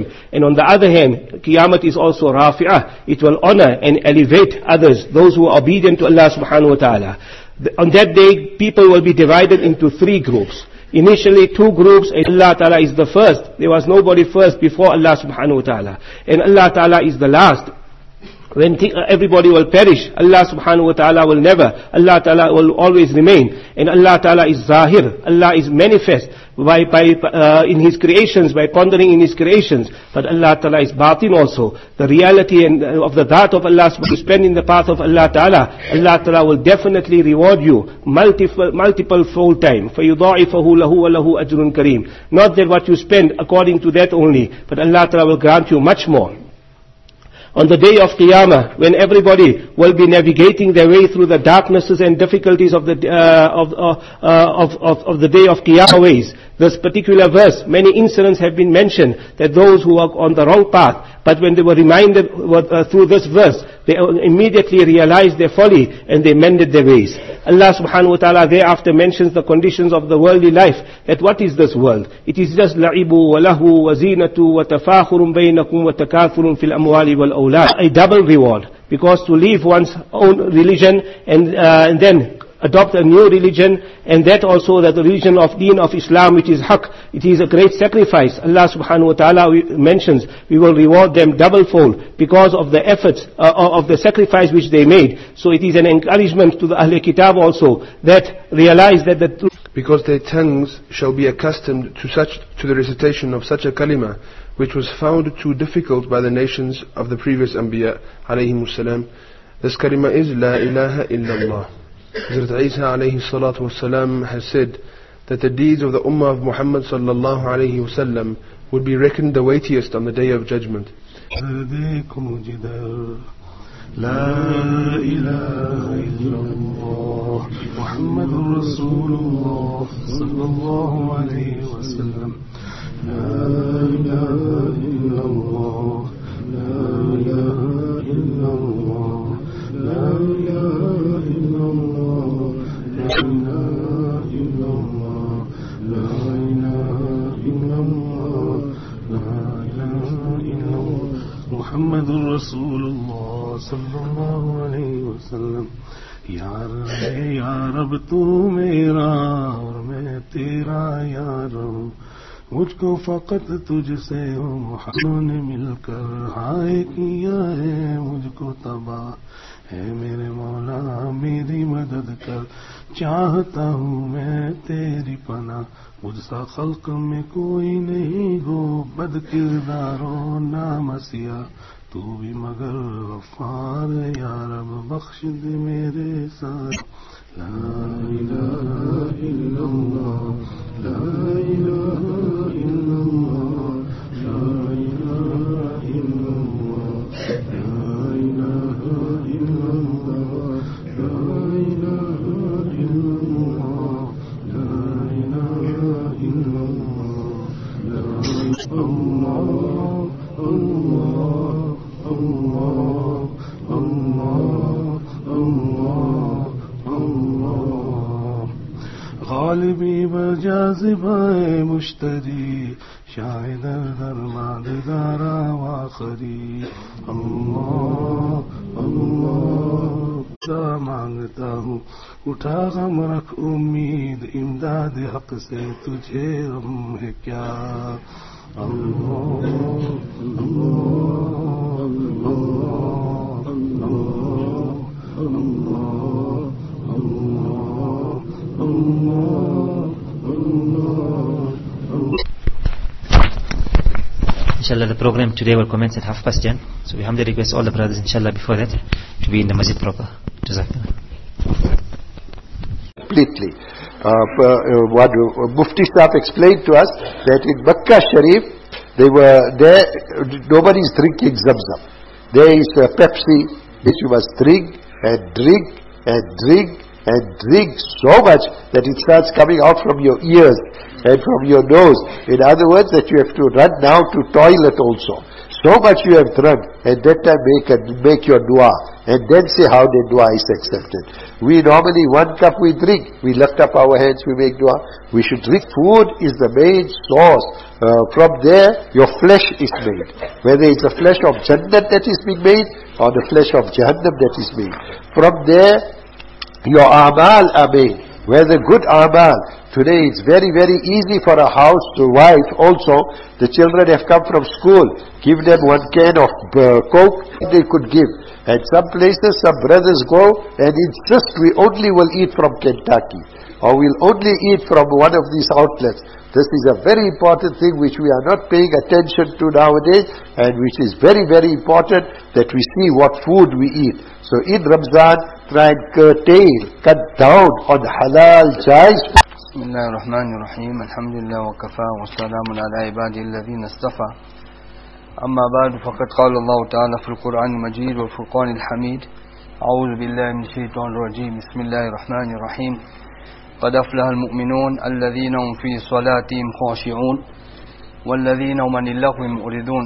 And on the other hand, Qiyamah is also rafi'ah. It will honor and elevate others, those who are obedient to Allah subhanahu wa ta'ala. On that day, people will be divided into 3 groups. Initially 2 groups, and Allah ta'ala is the first. There was nobody first before Allah subhanahu wa ta'ala. And Allah ta'ala is the last. When everybody will perish, Allah subhanahu wa ta'ala will never. Allah ta'ala will always remain. And Allah ta'ala is zahir. Allah is manifest in His creations, by pondering in His creations. But Allah ta'ala is batin also. The reality of the dhat of Allah, to spend in the path of Allah ta'ala, Allah ta'ala will definitely reward you multiple fold time. فَيُضَاعِفَهُ لَهُ وَلَهُ أَجْرٌ كَرِيمٌ. Not that what you spend according to that only, but Allah ta'ala will grant you much more. On the day of Qiyamah, when everybody will be navigating their way through the darknesses and difficulties of the day of Qiyamah ways, this particular verse, many incidents have been mentioned that those who are on the wrong path, but when they were reminded through this verse, they immediately realized their folly and they mended their ways. Allah subhanahu wa ta'ala thereafter mentions the conditions of the worldly life, that what is this world? It is just la'ibu wa lahu wa zinatu wa tafakhurun baynakum wa takathurun fil amwali wal awlad. A double reward, because to leave one's own religion and then adopt a new religion, and that also that the religion of Deen of Islam, which is haqq, it is a great sacrifice. Allah subhanahu wa ta'ala mentions we will reward them doublefold because of the efforts of the sacrifice which they made. So it is an encouragement to the Ahl Kitab also, that realize that because their tongues shall be accustomed to the recitation of such a kalima, which was found too difficult by the nations of the previous Anbiya alayhimus salam. This kalima is La ilaha illallah. Hazrat Isa alayhi salatu wasalam has said that the deeds of the Ummah of Muhammad sallallahu alayhi wasallam would be reckoned the weightiest on the Day of Judgment. لا إله إلا الله محمد رسول الله صلى الله عليه وسلم لا إله إلا الله لا إله إلا الله لا إله إلا الله لا إله إلا الله لا إله إلا الله لا إله إلا الله محمد رسول الله صلی اللہ علیہ وسلم. یا رب تو میرا اور میں تیرا یار ہوں, مجھ کو فقط تجھ سے ہو محمد نے مل کر ہائے کیا ہے مجھ کو تباہ ہے میرے مولا میری مدد کر, چاہتا ہوں میں تیری پناہ, مجھ سا خلق میں کوئی نہیں ہو بد کردار و نامسیہ, تو بھی مگر غفار ہے یا رب بخش دے میرے ساتھ. لا الہ الا اللہ لا الہ الا اللہ لا الہ الا اللہ لا الہ الا اللہ لا الہ الا اللہ لا الہ الا اللہ اللہ اللہ اللہ اللہ. غالبی بجاذبہ مشتری شاہد درماد دارا واخری. اللہ اللہ مانگتا ہوں اٹھا غم رکھ امید امداد حق سے تجھے غم ہے کیا. اللہ اللہ اللہ اللہ اللہ. Inshallah, the program today will commence at 10:30. So we humbly request all the brothers, inshallah, before that, to be in the masjid proper. Jazakallah. Completely. What Mufti Sahib explained to us, that in Makkah Sharif, they were there, nobody's drinking Zamzam. There is Pepsi, which you must drink and drink and drink and drink so much that it starts coming out from your ears and from your nose. In other words, that you have to run now to toilet also. so much you have drunk, and that time make your dua, and then say how the dua is accepted. We normally 1 cup we drink, we lift up our hands, we make dua. We should drink. Food is the main source. From there, your flesh is made. Whether it's the flesh of Jannah that is being made, or the flesh of Jahannam that is made. From there, your amal are made. Whether good amal. Today it's very, very easy for a house to wife also. The children have come from school. Give them 1 can of Coke, they could give. And some places, some brothers go and insist we only will eat from Kentucky. Or we'll only eat from one of these outlets. This is a very important thing which we are not paying attention to nowadays, and which is very, very important that we see what food we eat. So in Ramzan, try and cut down on halal, jais. بسم الله الرحمن الرحيم الحمد لله وكفى والسلام على عباده الذين اصطفى أما بعد فقد قال الله تعالى في القرآن المجيد والفرقان الحميد أعوذ بالله من الشيطان الرجيم بسم الله الرحمن الرحيم قد أفلح المؤمنون الذين هم في صلاتهم خاشعون والذين هم عن اللغو معرضون.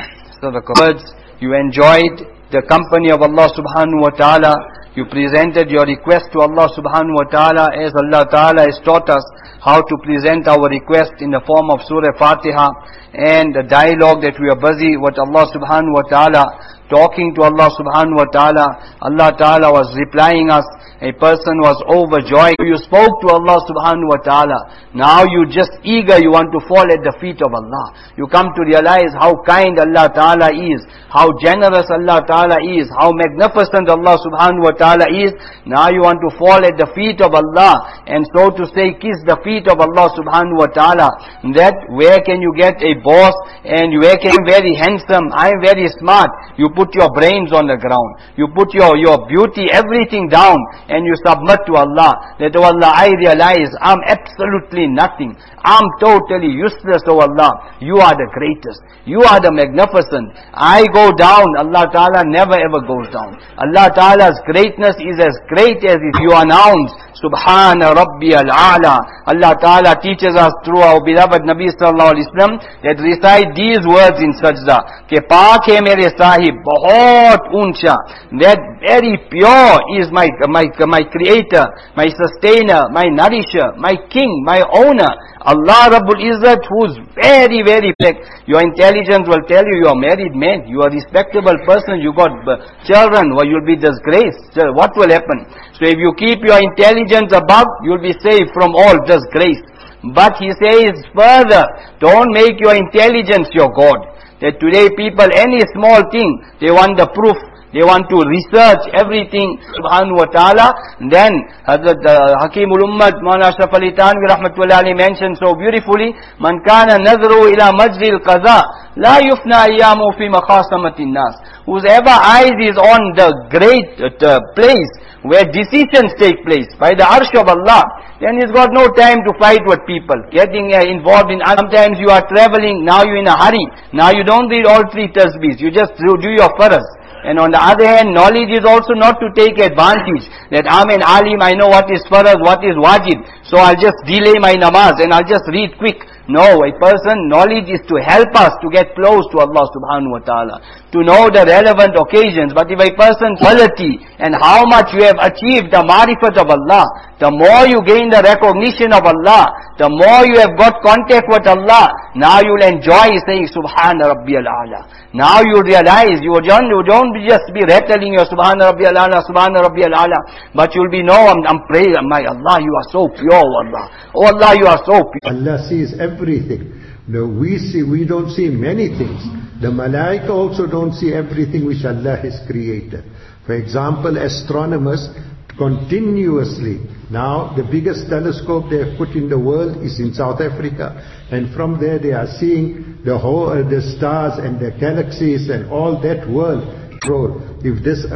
Words, you enjoyed the company of Allah subhanahu wa ta'ala. You presented your request to Allah subhanahu wa ta'ala as Allah ta'ala has taught us how to present our request in the form of Surah Fatiha, and the dialogue that we are busy with Allah subhanahu wa ta'ala, talking to Allah subhanahu wa ta'ala. Allah ta'ala was replying us. A person was overjoyed. You spoke to Allah subhanahu wa ta'ala. Now you just eager, you want to fall at the feet of Allah. You come to realize how kind Allah ta'ala is, how generous Allah ta'ala is, how magnificent Allah subhanahu wa ta'ala is. Now you want to fall at the feet of Allah, and so to say, kiss the feet of Allah subhanahu wa ta'ala. That where can you get a boss, and where can I'm very handsome, I'm very smart. You put your brains on the ground. You put your beauty, everything down, and you submit to Allah. That, oh Allah, I realize I'm absolutely nothing. I'm totally useless, oh Allah. You are the greatest. You are the magnificent. I go down. Allah Ta'ala never ever goes down. Allah Ta'ala's greatness is as great as if you announce Subhana Rabbi al-A'la. Allah Ta'ala teaches us through our beloved Nabi Sallallahu Alaihi Wasallam that recite these words in sajda. Ke paak hai mere sahib, bahut uncha. That very pure is my creator, my sustainer, my nourisher, my king, my owner. Allah Rabbul Izzat, who's very, very big. Your intelligence will tell you are married man, you are a respectable person, you got children, well, you'll be disgraced. What will happen? So if you keep your intelligence above, you'll be saved from all disgrace. But he says further, don't make your intelligence your God. That today people, any small thing, they want the proof. They want to research everything, subhanahu wa ta'ala. Then, Hazrat Hakimul Ummad, Mawlana Ashraf Ali Thanvi rahmatullahi alayhi mentioned so beautifully, Man kana nazru ila majri al-qaza, la yufna ayyamu fi makhasamatin nas. Whoever eyes is on the great place where decisions take place by the arsh of Allah, then he's got no time to fight with people, getting involved in. Sometimes you are traveling, now you're in a hurry, now you don't read all 3 tasbihs, you just do your faraz. And on the other hand, knowledge is also not to take advantage. That I'm an alim, I know what is farad, what is wajib. So I'll just delay my namaz and I'll just read quick. No, a person, knowledge is to help us to get close to Allah subhanahu wa ta'ala. To know the relevant occasions. But if a person's quality and how much you have achieved the marifat of Allah, the more you gain the recognition of Allah, the more you have got contact with Allah, now you'll enjoy saying Subhana Rabbi al-A'la. Now you realize, you don't just be rattling your Subhana Rabbi al-A'la, Subhana Rabbi al-A'la, but you'll be, no, I'm praying, my Allah, you are so pure, oh Allah. Oh Allah, you are so pure. Allah sees everything. No, we don't see many things. The Malaika also don't see everything which Allah has created. For example, astronomers continuously, now the biggest telescope they have put in the world is in South Africa, and from there they are seeing the whole the stars and the galaxies and all that world. If this